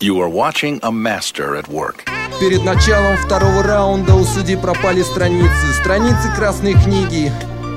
You are watching a master at work. Перед началом второго раунда у судей пропали страницы красной книги.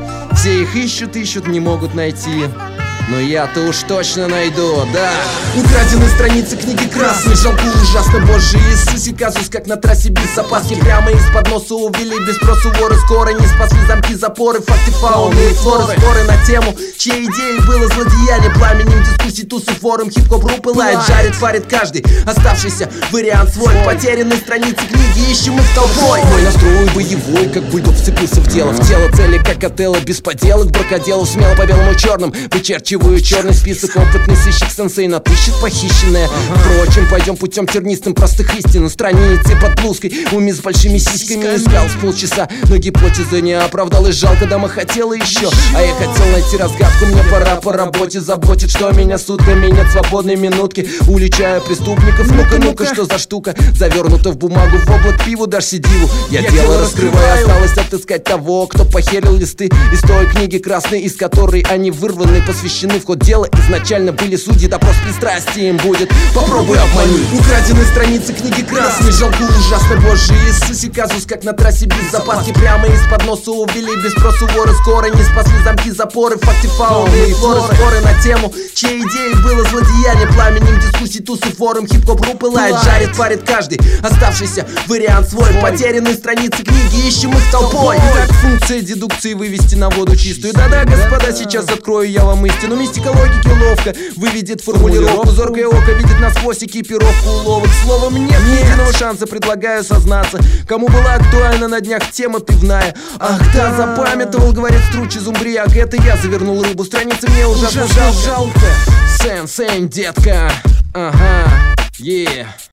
Все их ищут, не могут найти. Но я-то уж точно найду, да. Украдены страницы книги красной. Жалко ужасно, Боже Иисусе, казус, как на трассе без запаски. Прямо из-под носа увели без спросу воры. Скоро не спасли замки, запоры, факты, фауны и флоры. Споры на тему, чьей идеей было злодеяние. Пламенем дискуссий, тусы, форум, хип-хоп, рупы, лайт. Жарит, парит каждый оставшийся вариант свой. Потерянные страницы книги ищем их толпой. Мой настрой боевой, как бульдог вцепился в тело цели, как Отелло, без поделок, бракоделов. Смело по белому черным вычерчиваю черный список. Опытный сыщик сенсей натыщет похищенное. Впрочем, пойдем путем тернистым простых истин. Страницы под блузкой, уми с большими сиськами. Искал с полчаса, но гипотеза не оправдалась. Жалко, дама хотела еще, а я хотел найти разгадку. Мне пора по работе, заботит, что меня сутками нет свободной минутки. Уличаю преступников, ну-ка, что за штука? Завернута в бумагу, в облак пиву, дашь сидиву. Я дело раскрываю, осталось отыскать того, кто похерил листы из той книги красной, из которой они вырваны, посвящены в ход дела. Изначально были судьи, допрос пристрастием будет. Попробуй обмани. Украдены страницы книги красной. Жалко ужасно, Боже Иисусе, казус, как на трассе без запаски. Прямо из-под носа увели без спросу воры. Скоро не спасли замки, запоры, факты, фауны и флоры. Споры на тему, чьей идеей было злодеяние. Пламенем дискуссий, тусы, форум, хип-хоп, рупы, лайт. Жарит, парит каждый оставшийся вариант свой. Потерянные страницы книги ищем их толпой. Итак, функция дедукции вывести на воду чистую. Да-да, господа, сейчас открою я вам истину. Мистика логики ловко выведет формулировку. Зоркое око видит насквозь экипировку уловок. Словом, нет ни единого шанса, предлагаю сознаться. Кому была актуальна на днях тема пивная. Ах да, запамятовал, говорит Стручи Зумбрияк. Это я завернул рыбу, страницы мне ужасно жалко. Сен, детка. Ага,